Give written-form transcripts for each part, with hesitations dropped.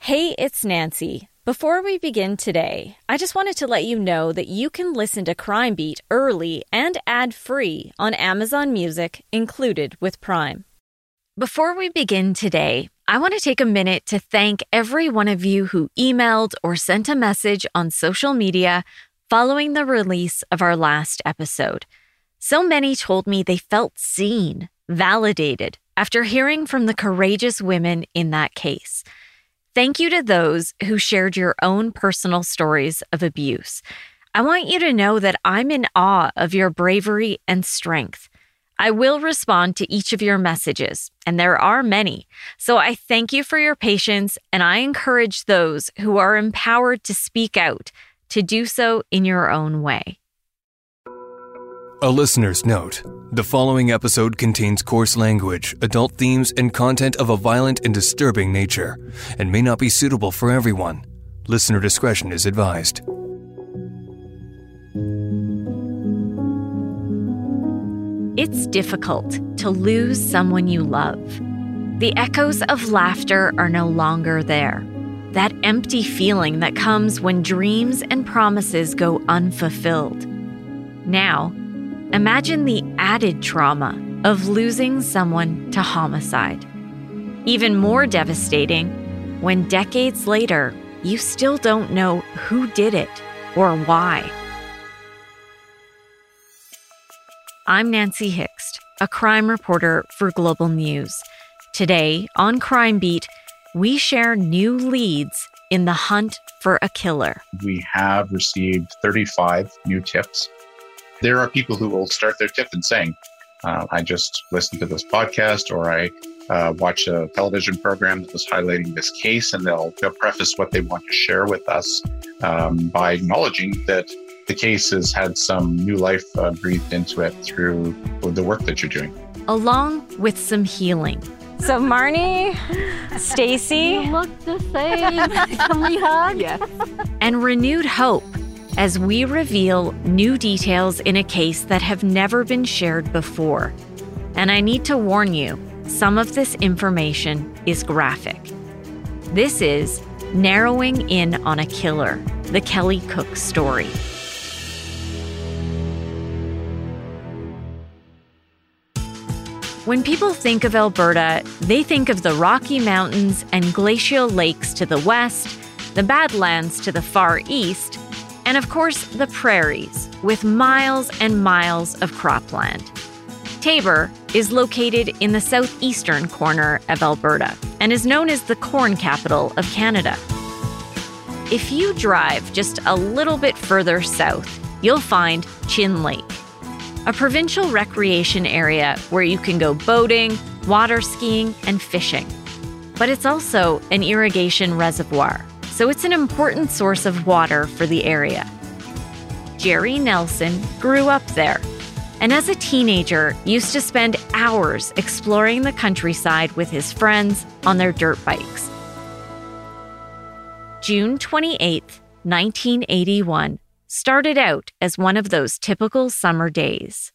Hey, it's Nancy. Before we begin today, I just wanted to let you know that you can listen to Crime Beat early and ad-free on Amazon Music, included with Prime. Before we begin today, I want to take a minute to thank every one of you who emailed or sent a message on social media following the release of our last episode. So many told me they felt seen, validated, after hearing from the courageous women in that case. Thank you to those who shared your own personal stories of abuse. I want you to know that I'm in awe of your bravery and strength. I will respond to each of your messages, and there are many. So I thank you for your patience, and I encourage those who are empowered to speak out to do so in your own way. A listener's note. The following episode contains coarse language, adult themes, and content of a violent and disturbing nature, and may not be suitable for everyone. Listener discretion is advised. It's difficult to lose someone you love. The echoes of laughter are no longer there. That empty feeling that comes when dreams and promises go unfulfilled. Now, imagine the added trauma of losing someone to homicide. Even more devastating when decades later, you still don't know who did it or why. I'm Nancy Hixt, a crime reporter for Global News. Today on Crime Beat, we share new leads in the hunt for a killer. We have received 35 new tips. There are people who will start their tip in saying, I just listened to this podcast, or I watched a television program that was highlighting this case, and they'll preface what they want to share with us by acknowledging that the case has had some new life breathed into it through the work that you're doing. Along with some healing. So Marnie, Stacy. You look the same. Can we hug? Yes. And renewed hope as we reveal new details in a case that have never been shared before. And I need to warn you, some of this information is graphic. This is Narrowing In on a Killer, the Kelly Cook story. When people think of Alberta, they think of the Rocky Mountains and glacial lakes to the west, the Badlands to the far east, and of course, the prairies, with miles and miles of cropland. Taber is located in the southeastern corner of Alberta and is known as the corn capital of Canada. If you drive just a little bit further south, you'll find Chin Lake, a provincial recreation area where you can go boating, water skiing, and fishing. But it's also an irrigation reservoir, so it's an important source of water for the area. Jerry Nelson grew up there, and as a teenager used to spend hours exploring the countryside with his friends on their dirt bikes. June 28th, 1981, started out as one of those typical summer days.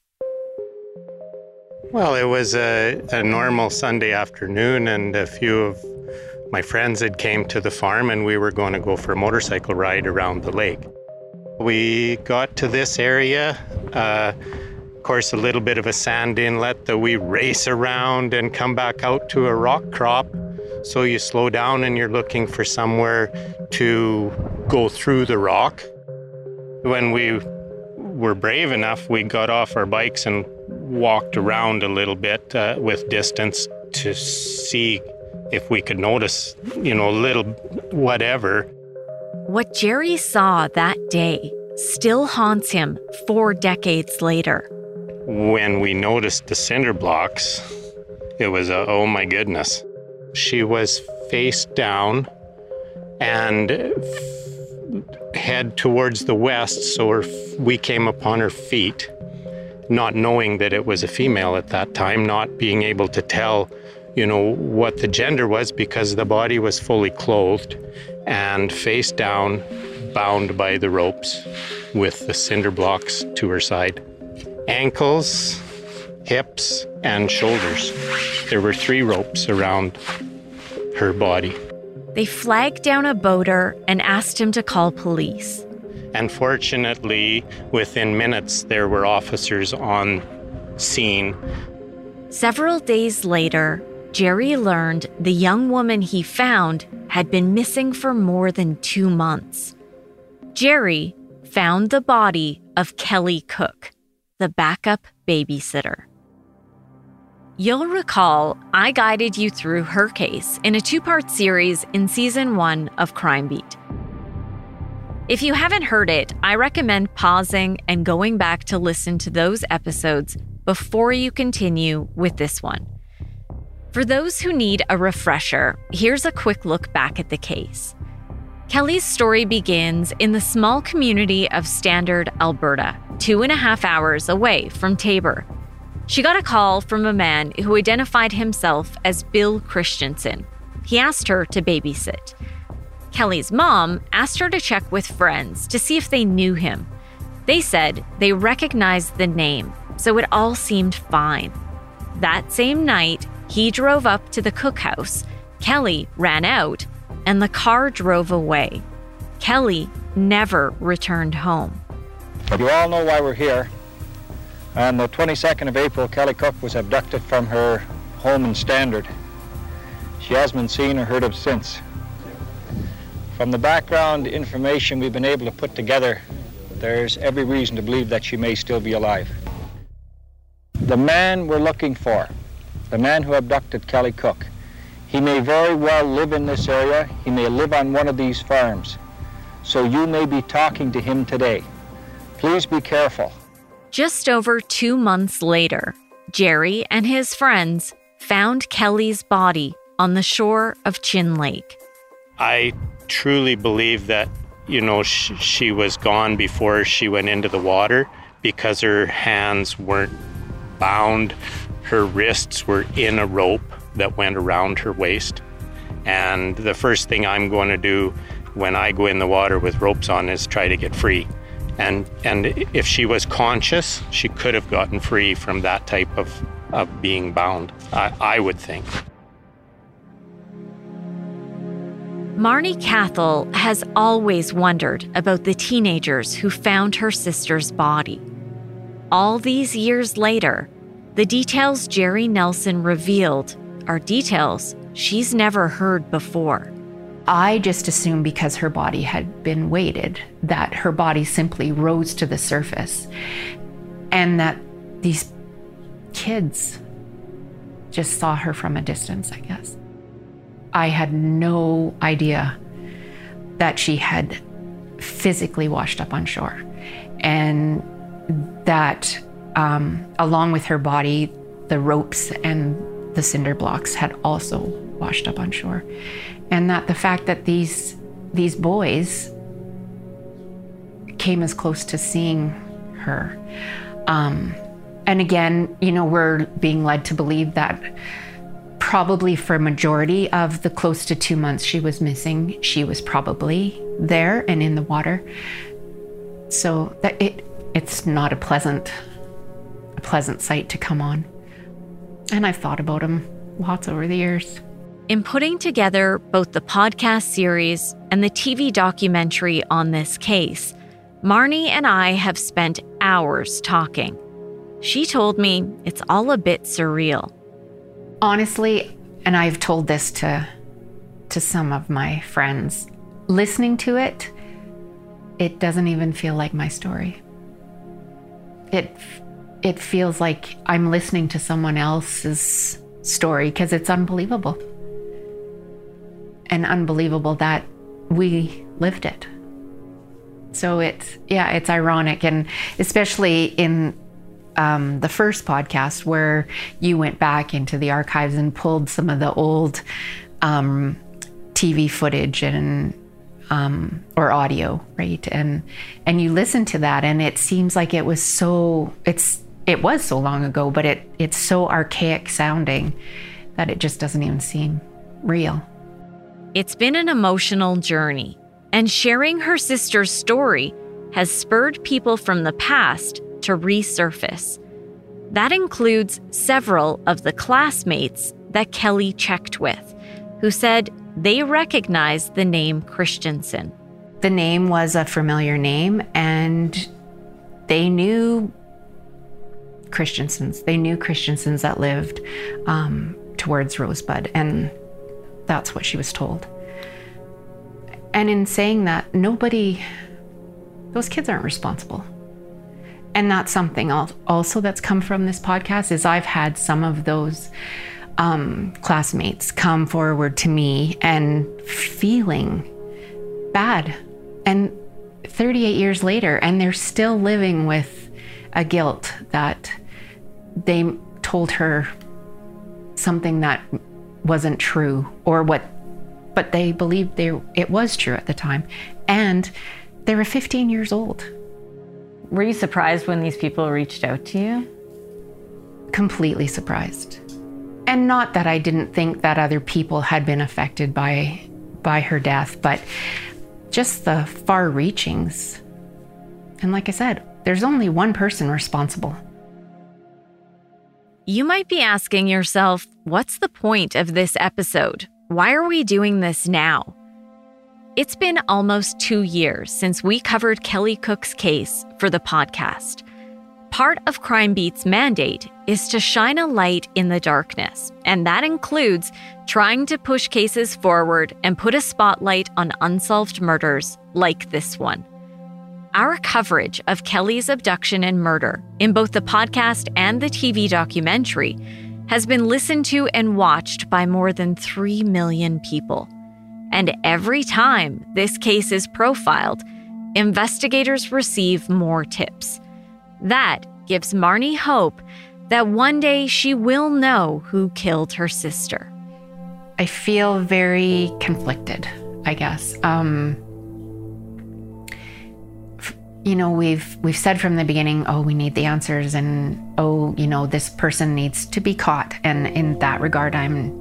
Well, it was a normal Sunday afternoon, and a few of my friends had came to the farm, and we were going to go for a motorcycle ride around the lake. We got to this area, of course, a little bit of a sand inlet that we race around and come back out to a rock crop. So you slow down and you're looking for somewhere to go through the rock. When we were brave enough, we got off our bikes and walked around a little bit with distance to see if we could notice, a little whatever. What Jerry saw that day still haunts him 4 decades later. When we noticed the cinder blocks, it was oh my goodness. She was face down and head towards the west, so we came upon her feet, not knowing that it was a female at that time, not being able to tell, what the gender was, because the body was fully clothed and face down, bound by the ropes with the cinder blocks to her side. Ankles, hips, and shoulders. There were 3 ropes around her body. They flagged down a boater and asked him to call police. And fortunately, within minutes, there were officers on scene. Several days later, Jerry learned the young woman he found had been missing for more than 2 months. Jerry found the body of Kelly Cook, the backup babysitter. You'll recall I guided you through her case in a 2-part series in Season 1 of Crime Beat. If you haven't heard it, I recommend pausing and going back to listen to those episodes before you continue with this one. For those who need a refresher, here's a quick look back at the case. Kelly's story begins in the small community of Standard, Alberta, 2.5 hours away from Taber. She got a call from a man who identified himself as Bill Christensen. He asked her to babysit. Kelly's mom asked her to check with friends to see if they knew him. They said they recognized the name, so it all seemed fine. That same night, he drove up to the cookhouse. Kelly ran out, and the car drove away. Kelly never returned home. But you all know why we're here. On the 22nd of April, Kelly Cook was abducted from her home in Standard. She hasn't been seen or heard of since. From the background information we've been able to put together, there's every reason to believe that she may still be alive. The man we're looking for, the man who abducted Kelly Cook, he may very well live in this area. He may live on one of these farms. So you may be talking to him today. Please be careful. Just over 2 months later, Jerry and his friends found Kelly's body on the shore of Chin Lake. I truly believe that, she was gone before she went into the water because her hands weren't bound. Her wrists were in a rope that went around her waist. And the first thing I'm going to do when I go in the water with ropes on is try to get free. And if she was conscious, she could have gotten free from that type of being bound, I would think. Marnie Cathell has always wondered about the teenagers who found her sister's body. All these years later, the details Jerry Nelson revealed are details she's never heard before. I just assumed because her body had been weighted, that her body simply rose to the surface, and that these kids just saw her from a distance, I guess. I had no idea that she had physically washed up on shore, and that along with her body, the ropes and the cinder blocks had also washed up on shore. And that the fact that these boys came as close to seeing her. And again, we're being led to believe that probably for a majority of the close to 2 months she was missing, she was probably there and in the water. So that it's not a pleasant sight to come on. And I've thought about him lots over the years. In putting together both the podcast series and the TV documentary on this case, Marnie and I have spent hours talking. She told me it's all a bit surreal. Honestly, and I've told this to some of my friends, listening to it, it doesn't even feel like my story. It feels like I'm listening to someone else's story because it's unbelievable. And unbelievable that we lived it. So it's ironic, and especially in the first podcast where you went back into the archives and pulled some of the old TV footage and or audio, right? And you listen to that, and it seems like it was so long ago, but it's so archaic sounding that it just doesn't even seem real. It's been an emotional journey, and sharing her sister's story has spurred people from the past to resurface. That includes several of the classmates that Kelly checked with, who said they recognized the name Christensen. The name was a familiar name, and they knew Christensens. They knew Christensens that lived towards Rosebud, and that's what she was told. And in saying that, those kids aren't responsible. And that's something also that's come from this podcast is I've had some of those classmates come forward to me and feeling bad. And 38 years later, and they're still living with a guilt that they told her something that wasn't true, but they believed it was true at the time. And they were 15 years old. Were you surprised when these people reached out to you? Completely surprised. And not that I didn't think that other people had been affected by her death, but just the far reachings. And like I said, there's only one person responsible. You might be asking yourself, what's the point of this episode? Why are we doing this now? It's been almost 2 years since we covered Kelly Cook's case for the podcast. Part of Crime Beat's mandate is to shine a light in the darkness, and that includes trying to push cases forward and put a spotlight on unsolved murders like this one. Our coverage of Kelly's abduction and murder in both the podcast and the TV documentary has been listened to and watched by more than 3 million people. And every time this case is profiled, investigators receive more tips. That gives Marnie hope that one day she will know who killed her sister. I feel very conflicted, I guess. We've said from the beginning, we need the answers, and this person needs to be caught. And in that regard, I'm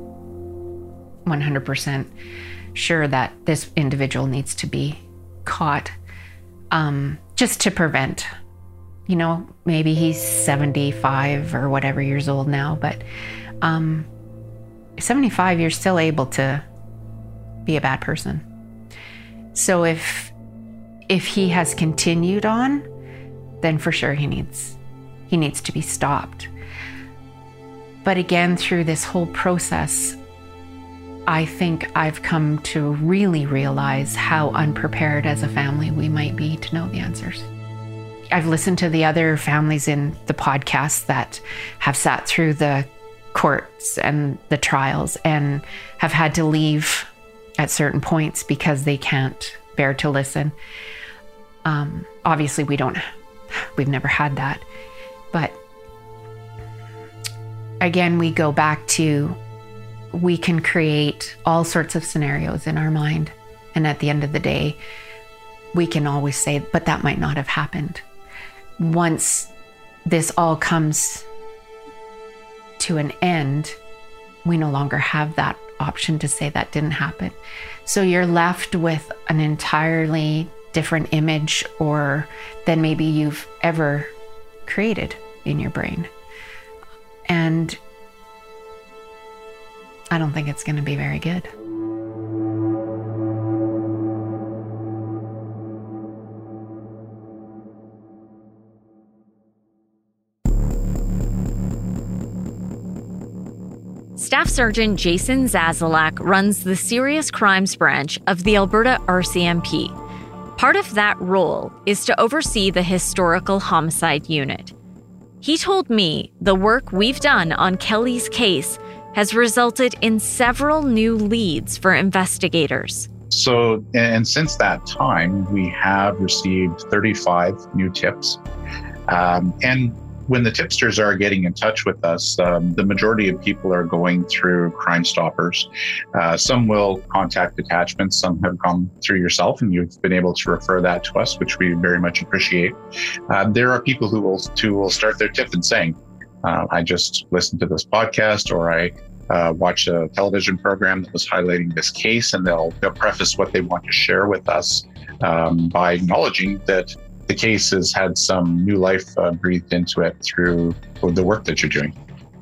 100% sure that this individual needs to be caught, just to prevent, maybe he's 75 or whatever years old now, but 75, you're still able to be a bad person. So if he has continued on, then for sure he needs to be stopped. But again, through this whole process, I think I've come to really realize how unprepared as a family we might be to know the answers. I've listened to the other families in the podcast that have sat through the courts and the trials and have had to leave at certain points because they can't bear to listen. Obviously we've never had that. But again, we go back to, we can create all sorts of scenarios in our mind. And at the end of the day, we can always say, but that might not have happened. Once this all comes to an end, we no longer have that option to say that didn't happen. So you're left with an entirely different image than maybe you've ever created in your brain. And I don't think it's going to be very good. Staff Sergeant Jason Zazalak runs the Serious Crimes Branch of the Alberta RCMP. Part of that role is to oversee the Historical Homicide Unit. He told me the work we've done on Kelly's case has resulted in several new leads for investigators. So, and since that time, we have received 35 new tips. And when the tipsters are getting in touch with us, the majority of people are going through Crime Stoppers. Some will contact detachments, some have gone through yourself, and you've been able to refer that to us, which we very much appreciate. There are people who will start their tip in saying, I just listened to this podcast, or I watched a television program that was highlighting this case, and they'll preface what they want to share with us by acknowledging that the case has had some new life breathed into it through the work that you're doing.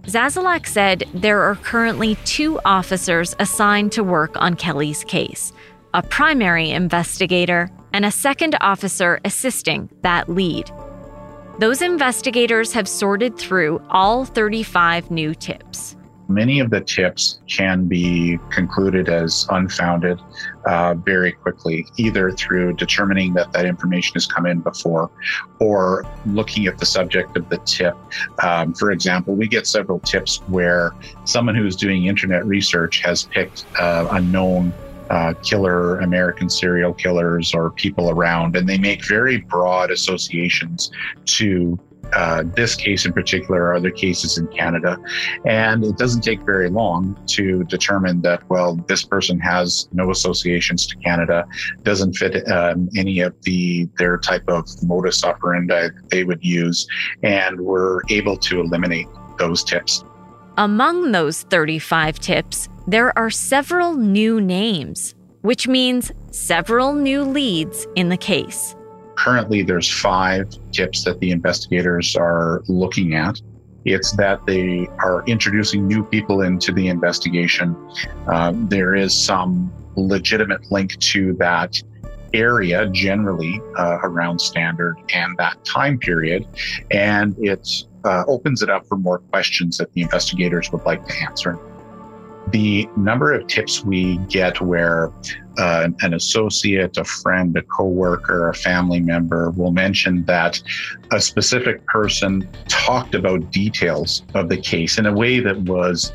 Zazelak said there are currently 2 officers assigned to work on Kelly's case, a primary investigator and a second officer assisting that lead. Those investigators have sorted through all 35 new tips. Many of the tips can be concluded as unfounded very quickly, either through determining that information has come in before or looking at the subject of the tip. For example, we get several tips where someone who's doing internet research has picked a known killer, American serial killers, or people around, and they make very broad associations to this case in particular or other cases in Canada. And it doesn't take very long to determine that, well, this person has no associations to Canada, doesn't fit any of their type of modus operandi they would use, and we're able to eliminate those tips. Among those 35 tips, there are several new names, which means several new leads in the case. Currently, there's 5 tips that the investigators are looking at. It's that they are introducing new people into the investigation. There is some legitimate link to that area generally around Standard and that time period, and it opens it up for more questions that the investigators would like to answer. The number of tips we get where an associate, a friend, a coworker, a family member will mention that a specific person talked about details of the case in a way that was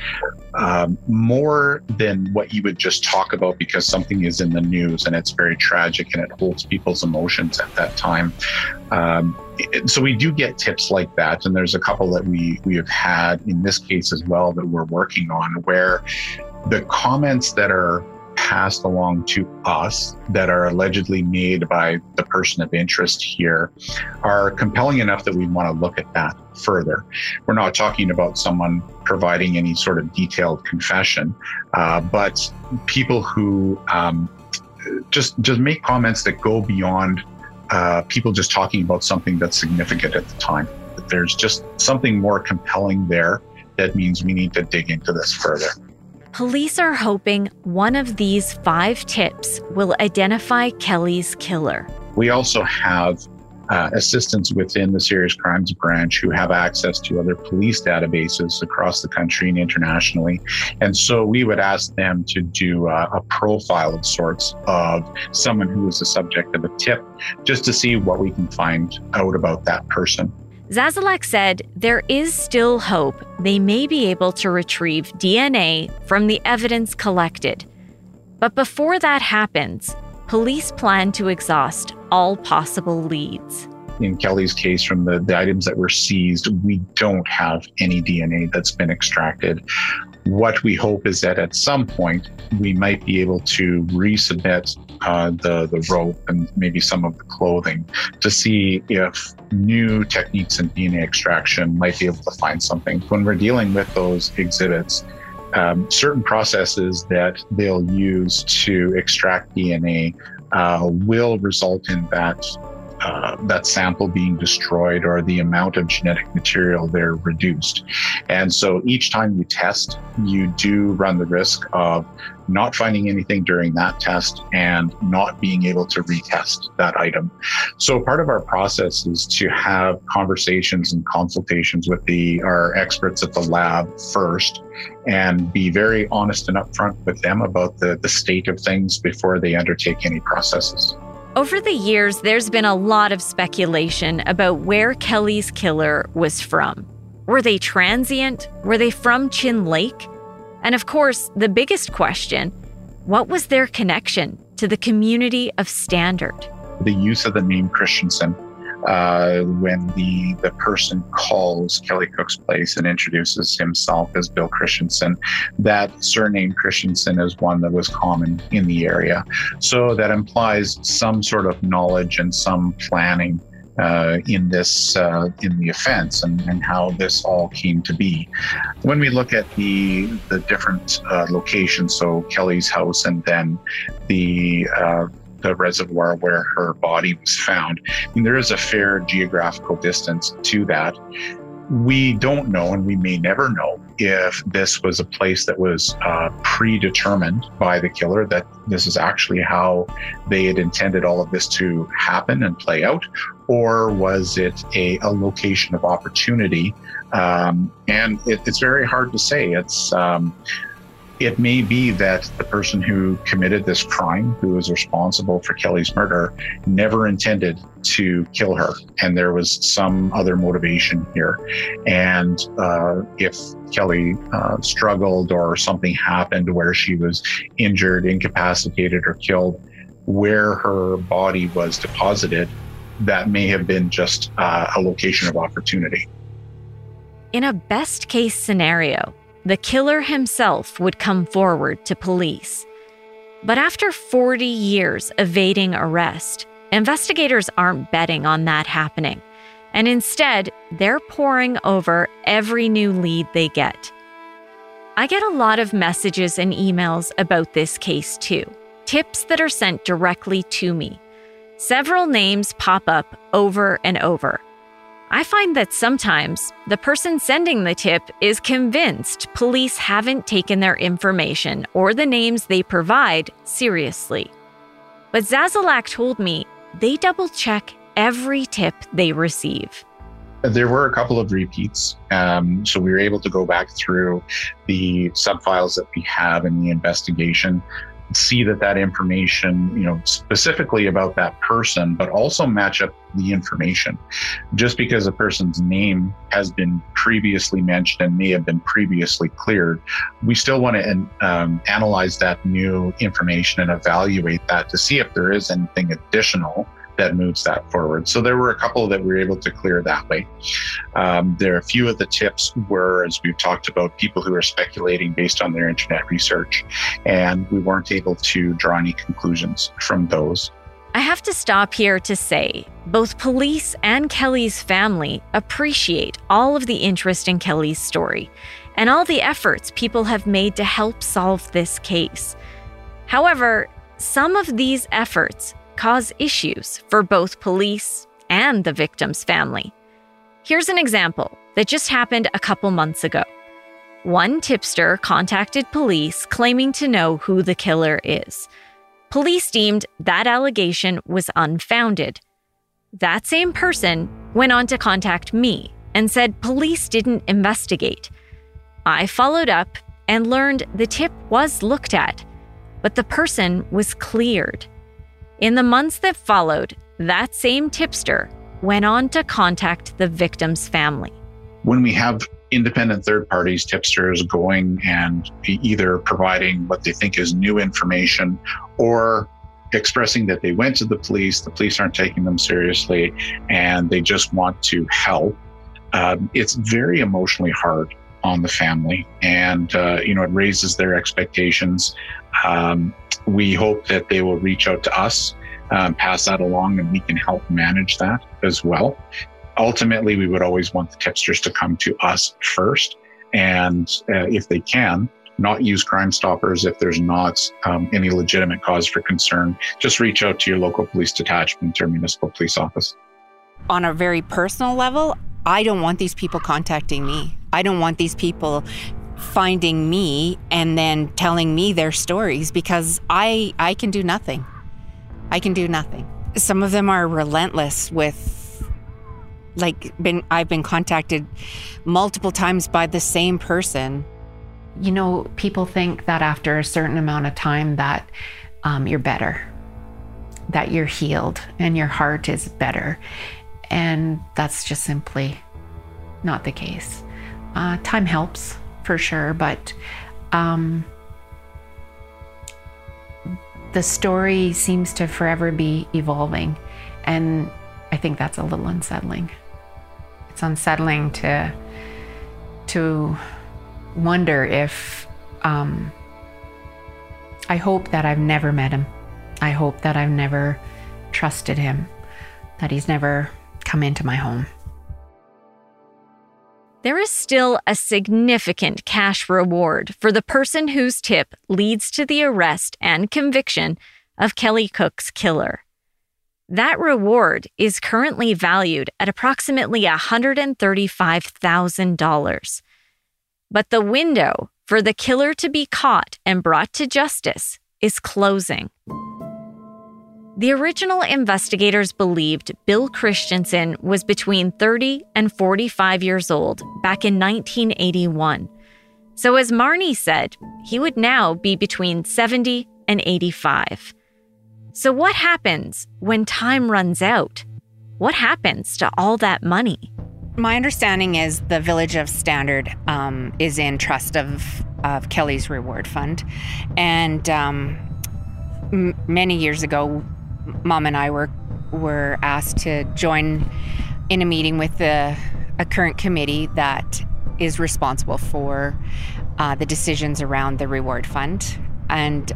more than what you would just talk about because something is in the news and it's very tragic and it holds people's emotions at that time. So we do get tips like that, and there's a couple that we have had in this case as well that we're working on, where the comments that are passed along to us that are allegedly made by the person of interest here are compelling enough that we want to look at that further. We're not talking about someone providing any sort of detailed confession, but people who just make comments that go beyond people just talking about something that's significant at the time. There's just something more compelling there that means we need to dig into this further. Police are hoping one of these 5 tips will identify Kelly's killer. We also have assistants within the Serious Crimes Branch who have access to other police databases across the country and internationally. And so we would ask them to do a profile of sorts of someone who is the subject of a tip, just to see what we can find out about that person. Zazelak said there is still hope they may be able to retrieve DNA from the evidence collected. But before that happens, police plan to exhaust all possible leads. In Kelly's case, from the items that were seized, we don't have any DNA that's been extracted. What we hope is that at some point, we might be able to resubmit the rope and maybe some of the clothing to see if new techniques in DNA extraction might be able to find something. When we're dealing with those exhibits, certain processes that they'll use to extract DNA will result in that sample being destroyed or the amount of genetic material there reduced. And so each time you test, you do run the risk of not finding anything during that test and not being able to retest that item. So part of our process is to have conversations and consultations with our experts at the lab first and be very honest and upfront with them about the state of things before they undertake any processes. Over the years, there's been a lot of speculation about where Kelly's killer was from. Were they transient? Were they from Chin Lake? And of course, the biggest question, what was their connection to the community of Standard? The use of the name Christensen, when the person calls Kelly Cook's place and introduces himself as Bill Christensen, that surname Christensen is one that was common in the area. So that implies some sort of knowledge and some planning in the offense and how this all came to be. When we look at the different locations, so Kelly's house and then the reservoir where her body was found, there is a fair geographical distance to that. We don't know, and we may never know, if this was a place that was predetermined by the killer, that this is actually how they had intended all of this to happen and play out, or was it a location of opportunity? And it's very hard to say. It may be that the person who committed this crime, who was responsible for Kelly's murder, never intended to kill her, and there was some other motivation here. And if Kelly struggled or something happened where she was injured, incapacitated, or killed, where her body was deposited, that may have been just a location of opportunity. In a best-case scenario, the killer himself would come forward to police. But after 40 years evading arrest, investigators aren't betting on that happening. And instead, they're poring over every new lead they get. I get a lot of messages and emails about this case too, tips that are sent directly to me. Several names pop up over and over. I find that sometimes the person sending the tip is convinced police haven't taken their information or the names they provide seriously. But Zazalak told me they double-check every tip they receive. There were a couple of repeats, so we were able to go back through the sub-files that we have in the investigation, see that information, specifically about that person, but also match up the information. Just because a person's name has been previously mentioned and may have been previously cleared, we still want to analyze that new information and evaluate that to see if there is anything additional that moves that forward. So there were a couple that we were able to clear that way. There are a few of the tips were, as we've talked about, people who are speculating based on their internet research, and we weren't able to draw any conclusions from those. I have to stop here to say, both police and Kelly's family appreciate all of the interest in Kelly's story and all the efforts people have made to help solve this case. However, some of these efforts cause issues for both police and the victim's family. Here's an example that just happened a couple months ago. One tipster contacted police claiming to know who the killer is. Police deemed that allegation was unfounded. That same person went on to contact me and said police didn't investigate. I followed up and learned the tip was looked at, but the person was cleared. In the months that followed, that same tipster went on to contact the victim's family. When we have independent third parties, tipsters going and either providing what they think is new information or expressing that they went to the police aren't taking them seriously, and they just want to help, it's very emotionally hard on the family. And, it raises their expectations. We hope that they will reach out to us, pass that along, and we can help manage that as well. Ultimately, we would always want the tipsters to come to us first, and if they can, not use Crime Stoppers if there's not any legitimate cause for concern. Just reach out to your local police detachment or municipal police office. On a very personal level, I don't want these people contacting me. I don't want these people finding me and then telling me their stories, because I can do nothing. I can do nothing. Some of them are relentless with, I've been contacted multiple times by the same person. People think that after a certain amount of time that you're better, that you're healed and your heart is better. And that's just simply not the case. Time helps for sure, but the story seems to forever be evolving. And I think that's a little unsettling. It's unsettling to wonder if, I hope that I've never met him. I hope that I've never trusted him, that he's never come into my home. There is still a significant cash reward for the person whose tip leads to the arrest and conviction of Kelly Cook's killer. That reward is currently valued at approximately $135,000. But the window for the killer to be caught and brought to justice is closing. The original investigators believed Bill Christensen was between 30 and 45 years old back in 1981. So as Marnie said, he would now be between 70 and 85. So what happens when time runs out? What happens to all that money? My understanding is the Village of Standard is in trust of Kelly's Reward Fund. And many years ago, Mom and I were asked to join in a meeting with a current committee that is responsible for the decisions around the Reward Fund. And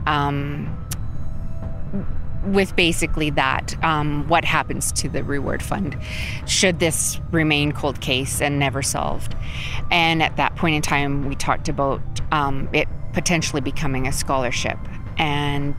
with basically that, what happens to the Reward Fund should this remain cold case and never solved. And at that point in time, we talked about it potentially becoming a scholarship. And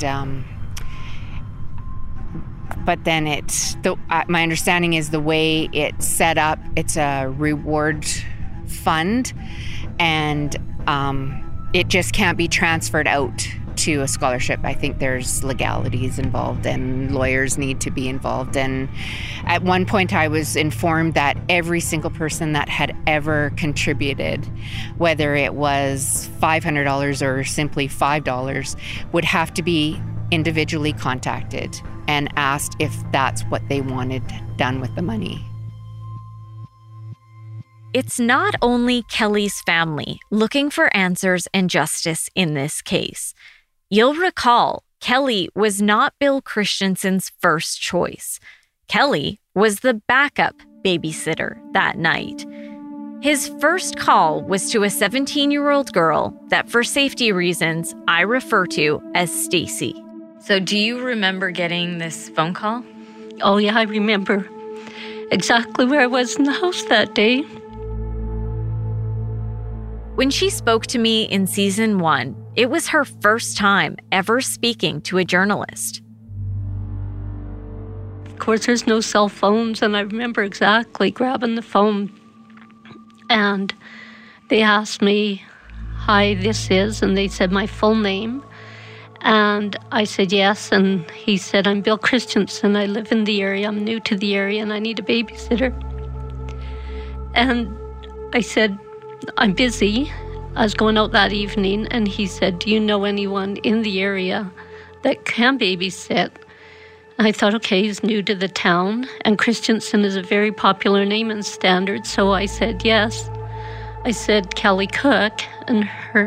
but then my understanding is the way it's set up, it's a reward fund, and it just can't be transferred out to a scholarship. I think there's legalities involved and lawyers need to be involved. And at one point I was informed that every single person that had ever contributed, whether it was $500 or simply $5, would have to be individually contacted and asked if that's what they wanted done with the money. It's not only Kelly's family looking for answers and justice in this case. You'll recall, Kelly was not Bill Christensen's first choice. Kelly was the backup babysitter that night. His first call was to a 17-year-old girl that, for safety reasons, I refer to as Stacy. So do you remember getting this phone call? Oh, yeah, I remember exactly where I was in the house that day. When she spoke to me in season 1, it was her first time ever speaking to a journalist. Of course, there's no cell phones, and I remember exactly grabbing the phone. And they asked me, "Hi, this is," and they said my full name. And I said yes, and he said, "I'm Bill Christensen. I live in the area. I'm new to the area, and I need a babysitter." And I said, "I'm busy." I was going out that evening, and he said, "Do you know anyone in the area that can babysit?" And I thought, okay, he's new to the town, and Christensen is a very popular name in Standard, so I said yes. I said Kelly Cook, and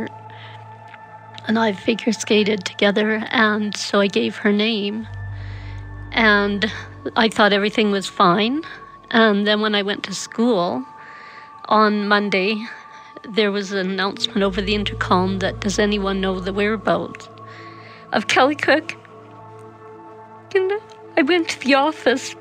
I figure skated together, and so I gave her name. And I thought everything was fine. And then when I went to school on Monday, there was an announcement over the intercom that, does anyone know the whereabouts of Kelly Cook? And I went to the office,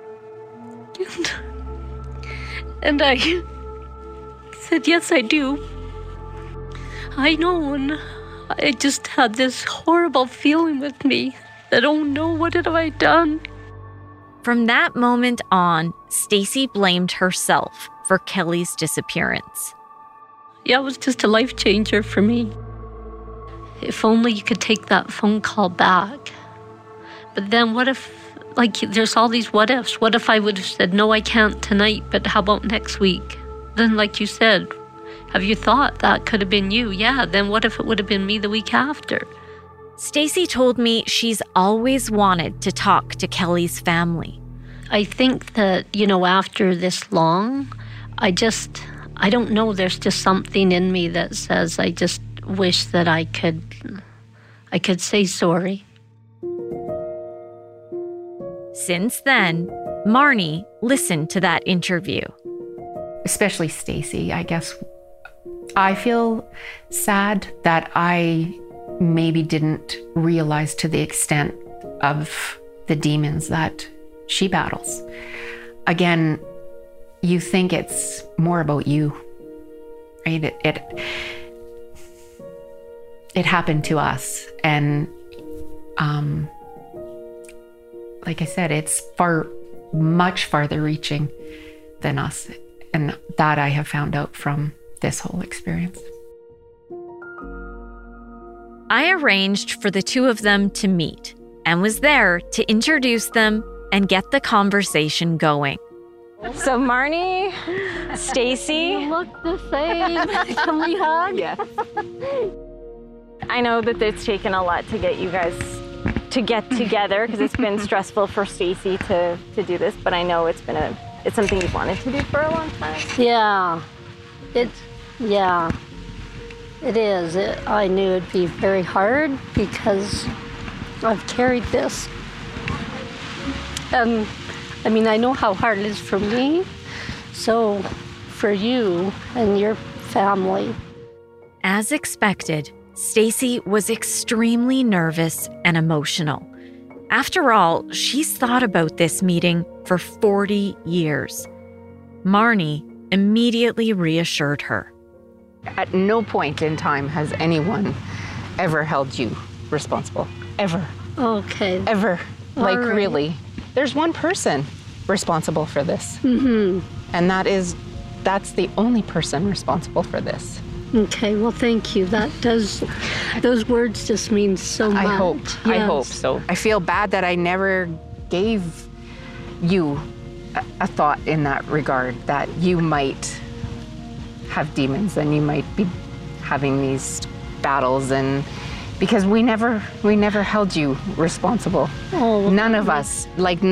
and I said, yes, I do. I know, and I just had this horrible feeling with me that, oh no, what have I done? From that moment on, Stacy blamed herself for Kelly's disappearance. Yeah, it was just a life changer for me. If only you could take that phone call back. But then what if, there's all these what ifs. What if I would have said, no, I can't tonight, but how about next week? Then, like you said, have you thought that could have been you? Yeah, then what if it would have been me the week after? Stacy told me she's always wanted to talk to Kelly's family. I think that, after this long, I don't know, there's just something in me that says I just wish that I could say sorry. Since then, Marnie listened to that interview. Especially Stacy, I guess. I feel sad that I maybe didn't realize to the extent of the demons that she battles. Again, you think it's more about you, right? It happened to us, and like I said, it's much farther reaching than us, and that I have found out from this whole experience. I arranged for the two of them to meet and was there to introduce them and get the conversation going. So Marnie, Stacy. You look the same. Can we hug? Yes. I know that it's taken a lot to get you guys to get together because it's been stressful for Stacy to do this, but I know it's something you've wanted to do for a long time. Yeah. It is. I knew it'd be very hard because I've carried this. I mean, I know how hard it is for me, so for you and your family. As expected, Stacy was extremely nervous and emotional. After all, she's thought about this meeting for 40 years. Marnie immediately reassured her. At no point in time has anyone ever held you responsible. Ever. Okay. Ever. Like, right. Really. There's one person responsible for this. Mm-hmm. And that's the only person responsible for this. Okay, well, thank you. Those words just mean so much. I hope. Yes. I hope so. I feel bad that I never gave you a thought in that regard, that you might have demons and you might be having these battles, and because we never held you responsible. Oh, none of us.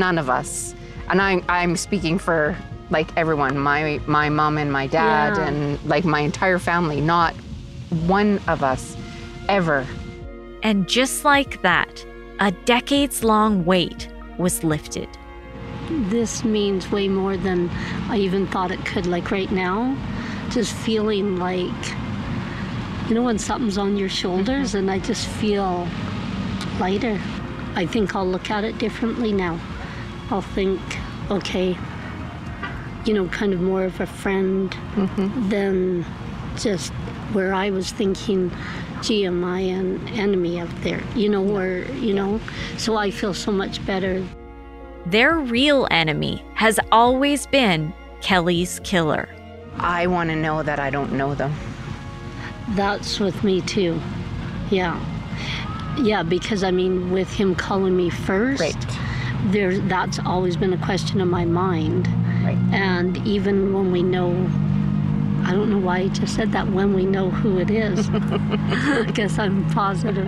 And I'm speaking for like everyone, my mom and my dad, Yeah. and like my entire family. Not one of us ever. And just like that, a decades-long weight was lifted. This means way more than I even thought it could. Like right now, just feeling like, you know, when something's on your shoulders, and I just feel lighter. I think I'll look at it differently now. I'll think, okay, you know, kind of more of a friend than just where I was thinking, gee, am I an enemy out there? You know, or, you know, so I feel so much better. Their real enemy has always been Kelly's killer. I want to know that I don't know them. That's with me too. Yeah. Yeah, because I mean, with him calling me first, Right. That's always been a question in my mind. Right. And even when we know, I don't know why I just said that, when we know who it is, I guess I'm positive,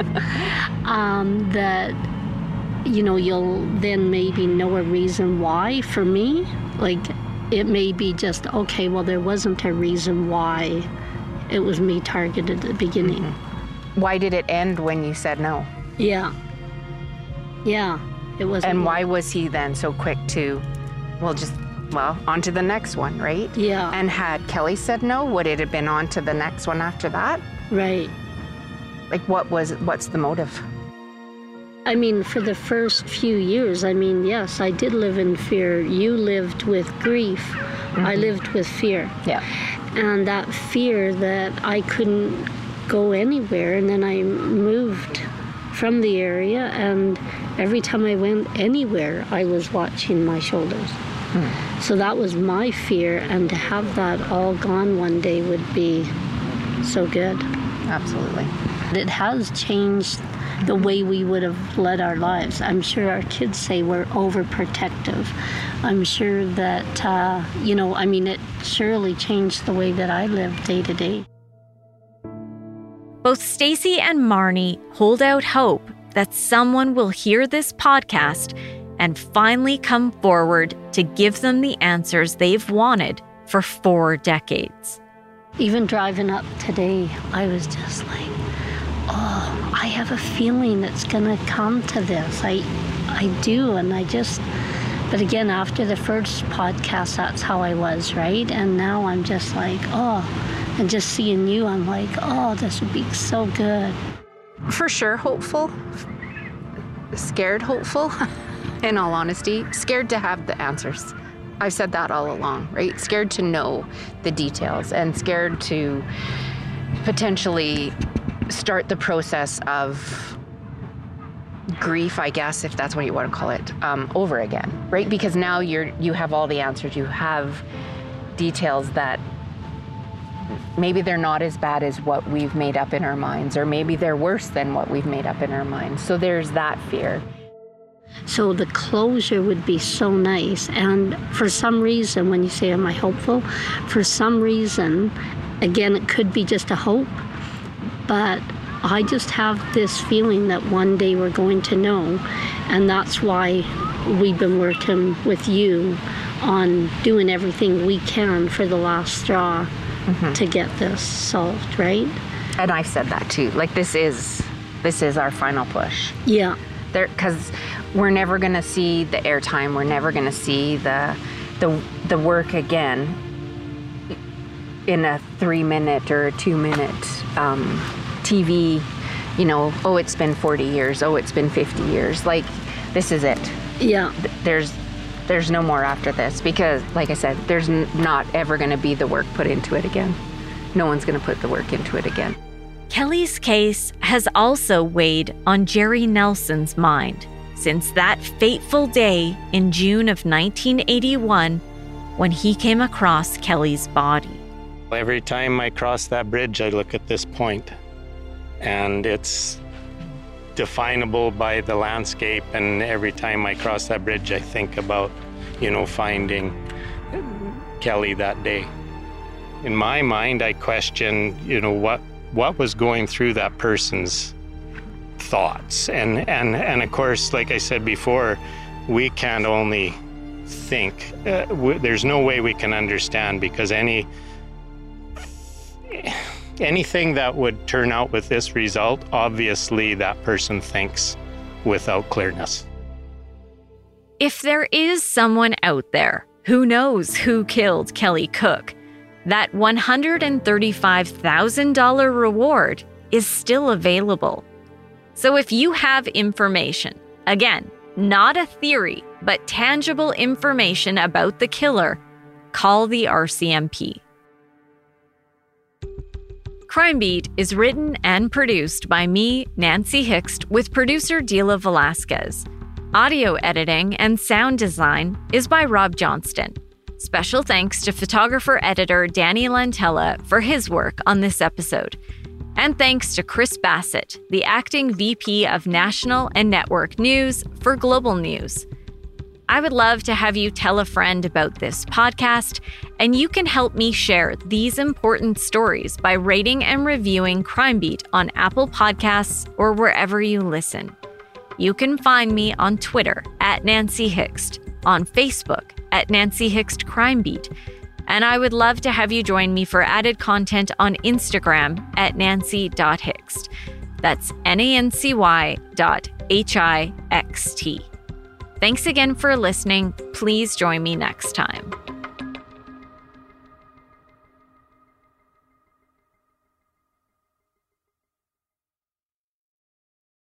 that, you know, you'll then maybe know a reason why. For me, like, it may be just, okay, well, there wasn't a reason why it was me targeted at the beginning. Why did it end when you said no? Yeah. Yeah, it was. And why was he then so quick to, on to the next one, right? Yeah. And had Kelly said no, would it have been on to the next one after that? Right. Like, what's the motive? I mean, for the first few years, I mean, yes, I did live in fear. You lived with grief. I lived with fear. Yeah. And that fear that I couldn't go anywhere. And then I moved from the area, and every time I went anywhere, I was watching my shoulders. So that was my fear, and to have that all gone one day would be so good. Absolutely. It has changed the way we would have led our lives. I'm sure our kids say we're overprotective. I'm sure that, you know, I mean, it surely changed the way that I live day to day. Both Stacy and Marnie hold out hope that someone will hear this podcast and finally come forward to give them the answers they've wanted for 4 decades. Even driving up today, I was just like, oh, I have a feeling it's gonna come to this. I do, and but again, after the first podcast, that's how I was, right? And now I'm just like, oh, and just seeing you, I'm like, oh, this would be so good. For sure, hopeful. Scared, hopeful. In all honesty, scared to have the answers. I've said that all along, right? Scared to know the details, and scared to potentially start the process of grief, I guess, if that's what you want to call it, over again, right? Because now you have all the answers. You have details that maybe they're not as bad as what we've made up in our minds, or maybe they're worse than what we've made up in our minds. So there's that fear. So the closure would be so nice. And for some reason, when you say, am I hopeful? For some reason, again, it could be just a hope, but I just have this feeling that one day we're going to know. And that's why we've been working with you on doing everything we can for the last straw to get this solved, right? And I've said that too. Like, this is our final push. Yeah. Because we're never going to see the airtime. We're never going to see the work again in a 3-minute or a 2-minute TV. You know, oh, it's been 40 years. Oh, it's been 50 years. Like, this is it. Yeah. There's no more after this, because, like I said, there's not ever going to be the work put into it again. No one's going to put the work into it again. Kelly's case has also weighed on Jerry Nelson's mind since that fateful day in June of 1981 when he came across Kelly's body. Every time I cross that bridge, I look at this point, and it's definable by the landscape, and every time I cross that bridge, I think about, finding Kelly that day. In my mind, I question, what was going through that person's thoughts. And of course, like I said before, we can't only think. There's no way we can understand, because anything that would turn out with this result, obviously that person thinks without clearness. If there is someone out there who knows who killed Kelly Cook, that $135,000 reward is still available. So if you have information, again, not a theory, but tangible information about the killer, call the RCMP. Crime Beat is written and produced by me, Nancy Hixt, with producer Dila Velasquez. Audio editing and sound design is by Rob Johnston. Special thanks to photographer-editor Danny Lantella for his work on this episode. And thanks to Chris Bassett, the acting VP of National and Network News for Global News. I would love to have you tell a friend about this podcast, and you can help me share these important stories by rating and reviewing Crime Beat on Apple Podcasts or wherever you listen. You can find me on Twitter @Nancy Hixt, on Facebook @Nancy Hixt Crime Beat, and I would love to have you join me for added content on Instagram @Nancy.Hixt. That's NANCY.HIXT. Thanks again for listening. Please join me next time.